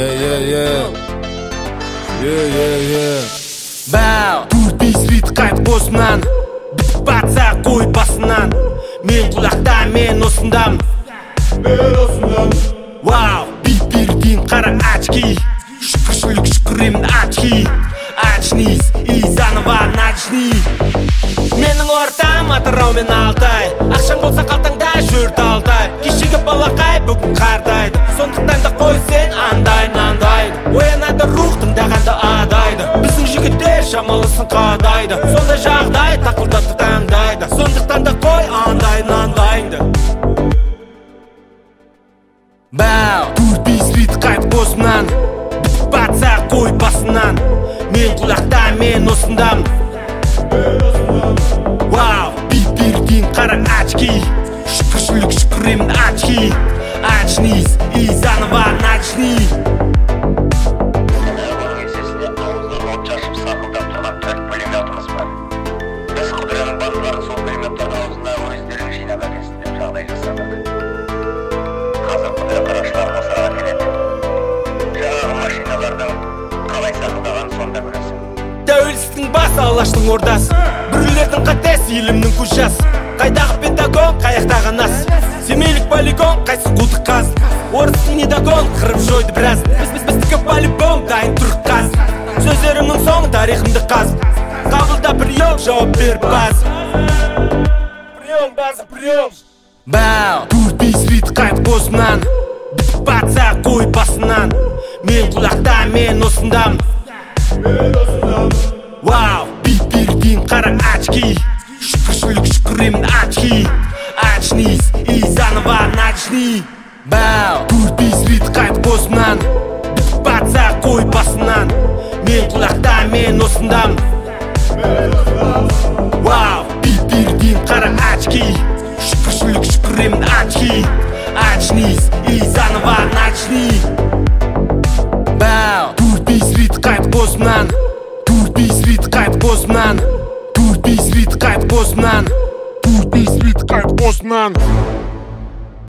Бау, төрт-бес рет қайт босынан, бітіп батса қой басынан. Мен құлақта, мен осындамын. Вау, бит берген қара очки, шүкіршілік шүкіремін очки. Очнись и заново начни. Менің ортам Атырау мен Алтай, ақшаң болса қалтаңда жүр талдай. Кешегі балақай бүгін қартайды, сондықтан да қой сен андай-мынандай. Оянады рух тыңдағанда адайды, біздің жігіттер шамалысын қадайды. Сондай жағдай тақылдатты таңдайды, сондықтан да қой андай-мынандайыңды. Бау, төрт-бес рет қайт босынан, бітіп батса қой басынан. Мен құлақта, мен осындамын. Вау, бит берген қара очки, шүкіршілік шүкіремін очки. Очнись и заново начни. Біз құдыраның барларын сол пулеметтің аузына өздерің жинап әкелсін жағдай жасадық. Қазір құдыра қарақшылар осыраға келеді. Жаңағы машиналардың қалай сақылдағанын сонда көресің. Тәуелсіздің басы Алаштың ордасы, біреулердің қатесі елімнің көшасы. Қайдағы пентагон, қаяқтағы нас, семейлік полигон, қайсы құлдық қаз. Орыстың недагон, қырып жойды біраз. Біздікі полигон, дайын тұрық қаз. Сөздерімнің соңы тарихымды қаз. Қабылда прием, жауап бер баз. Прием, база, прием. Бау, төрт-бес рет қайт босынан, бітіп батса қой басынан. Мен құлақта, мен осындамын. Вау, бит берген қара очки, шүкіршілік шүкіремін очки. Очнись и заново начни. Бау, төрт-бес рет қайт босынан, бітіп батса қой басынан. Мен құлақта, мен осындамын. Вау, бит берген қара очки, шүкіршілік шүкіремін очки. Очнись и заново начни. Бау, төрт-бес рет қайт босынан, төрт-бес рет қайт босынан, төрт-бес рет қайт босынан, төрт-бес рет қайт босынан.